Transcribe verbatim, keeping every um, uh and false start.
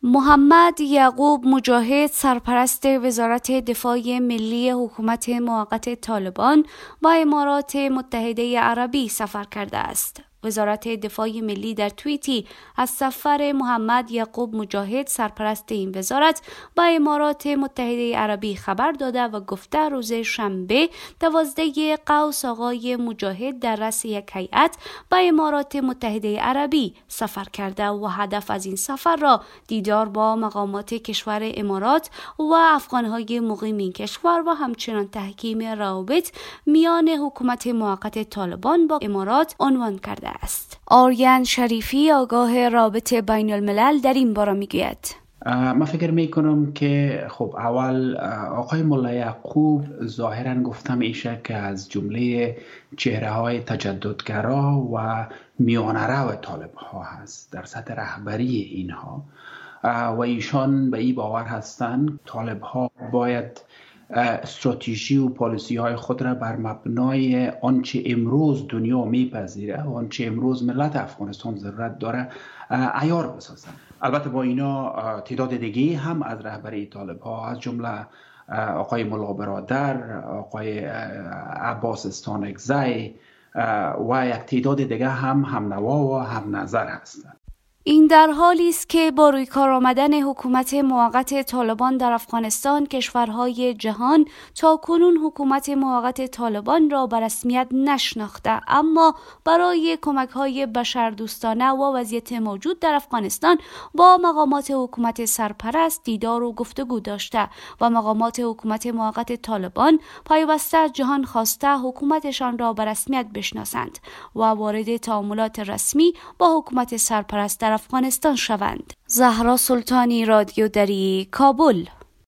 محمد یعقوب مجاهد، سرپرست وزارت دفاع ملی حکومت موقت طالبان با امارات متحده عربی سفر کرده است. وزارت دفاع ملی در توییتی از سفر محمد یعقوب مجاهد، سرپرست این وزارت، با امارات متحده عربی خبر داده و گفته روز شنبه دوازده قوس آقای مجاهد در رأس یک هیئت با امارات متحده عربی سفر کرده و هدف از این سفر را دیدار با مقامات کشور امارات و افغانهای مقیم این کشور و همچنان تحکیم روابط میان حکومت موقت طالبان با امارات عنوان کرده است. آریان شریفی، آگاه رابط بین الملل، در این باره میگوید: من فکر میکنم که خب اول آقای ملا یعقوب ظاهرا گفتم ایشه که از جمله چهره های تجددگرا و میانه رو طالب ها هست در سطح رهبری اینها و ایشان به این باور هستند طالب ها باید استراتژی و پالیسی های خود را بر مبنای آنچه امروز دنیا میپذیره و آنچه امروز ملت افغانستان ضرورت داره عیار بسازن. البته با اینا تعداد دیگه هم از رهبری طالب ها از جمله آقای ملا برادر، آقای عباس استانکزی و یک تعداد دیگه هم هم نوا و هم نظر هستند. این در حالی است که با روی کار آمدن حکومت موقت طالبان در افغانستان، کشورهای جهان تا کنون حکومت موقت طالبان را به رسمیت نشناخته، اما برای کمک‌های بشردوستانه و وضعیت موجود در افغانستان با مقامات حکومت سرپرست دیدار و گفتگو داشته و مقامات حکومت موقت طالبان پیوسته از جهان خواسته حکومتشان را به رسمیت بشناسند و وارد تعاملات رسمی با حکومت سرپرست در افغانستان شوند. زهرا سلطانی، رادیو دری، کابل.